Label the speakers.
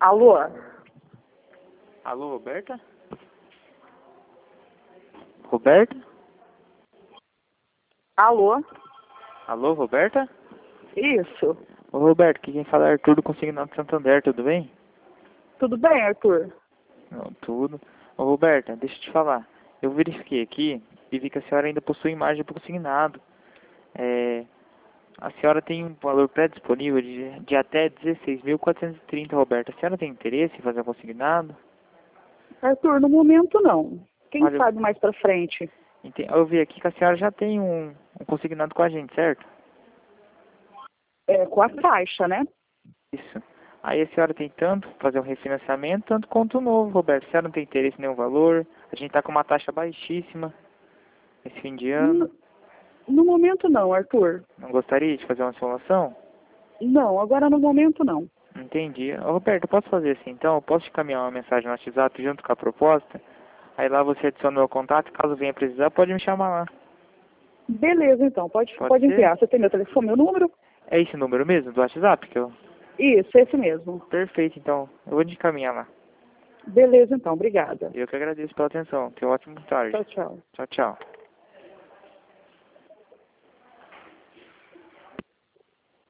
Speaker 1: Alô?
Speaker 2: Alô, Roberta? Roberta?
Speaker 1: Alô?
Speaker 2: Alô, Roberta?
Speaker 1: Isso.
Speaker 2: Ô, Roberto, aqui quem fala é Arthur do Consignado de Santander, tudo bem?
Speaker 1: Tudo bem, Arthur?
Speaker 2: Não, tudo. Ô, Roberta, deixa eu te falar. Eu verifiquei aqui e vi que a senhora ainda possui imagem para consignado. A senhora tem um valor pré-disponível de até 16.430, Roberta. A senhora tem interesse em fazer um consignado?
Speaker 1: Arthur, no momento não. Quem
Speaker 2: Olha,
Speaker 1: sabe mais pra frente?
Speaker 2: eu vi aqui que a senhora já tem um consignado com a gente, certo?
Speaker 1: É, com a taxa, né?
Speaker 2: Isso. Aí a senhora tem tanto fazer um refinanciamento, tanto quanto o novo, Roberto. A senhora não tem interesse em nenhum valor. A gente está com uma taxa baixíssima esse fim de ano.
Speaker 1: No momento não, Arthur.
Speaker 2: Não gostaria de fazer uma simulação?
Speaker 1: Não, agora no momento não.
Speaker 2: Entendi. Ô, Roberto, eu posso fazer assim então? Eu posso te caminhar uma mensagem no WhatsApp junto com a proposta? Aí lá você adiciona o meu contato, caso venha precisar, pode me chamar lá.
Speaker 1: Beleza, então. Pode
Speaker 2: Pode ser?
Speaker 1: enviar. Você tem meu telefone, meu número?
Speaker 2: É esse número mesmo do WhatsApp que eu...
Speaker 1: Isso, esse mesmo.
Speaker 2: Perfeito, então. Eu vou te encaminhar lá.
Speaker 1: Beleza, então. Obrigada.
Speaker 2: Eu que agradeço pela atenção. Tenha uma ótima tarde.
Speaker 1: Tchau, tchau.
Speaker 2: Tchau, tchau.